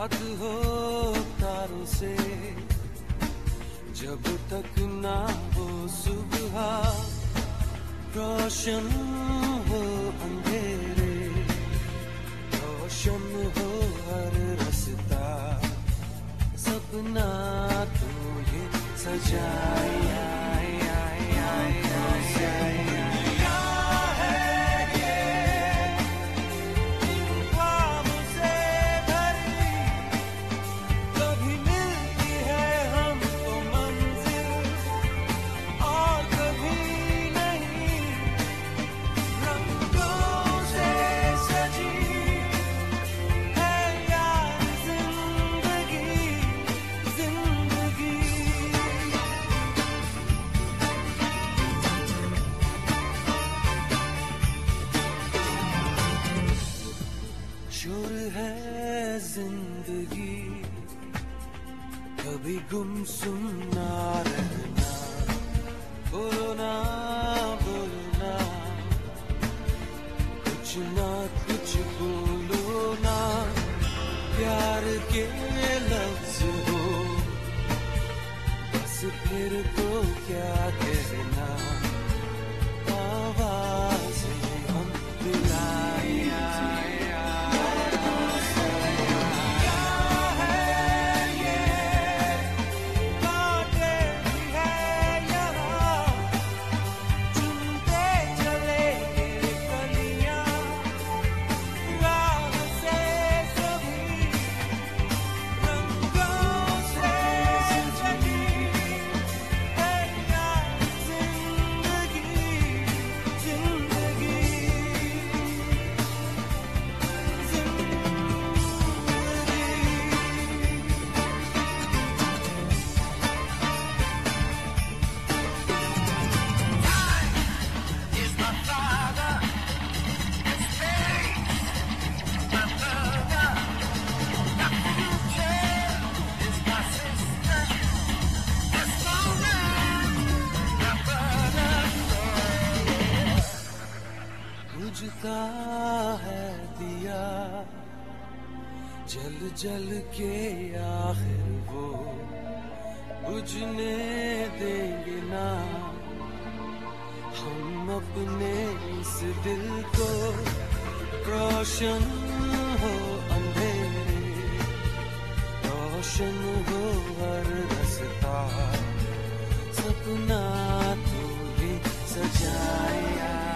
बात हो तारों से, जब तक ना हो सुबह, रोशन हो अंधेरे, रोशन हो हर रास्ता, सपना तो ये सजाया शोर है जिंदगी, कभी गुमसुम ना रहना, बोलो ना कुछ ना कुछ बोलो ना, प्यार के लफ्ज हो बस, फिर तो क्या कहना, आवाज़ें हम मिलाए बुझता है दिया जल जल के, आखिर वो बुझने देंगे ना हम अपने इस दिल को, रोशन हो अंधेरे, रोशन हो हर रास्ता, सपना तो ये सजाया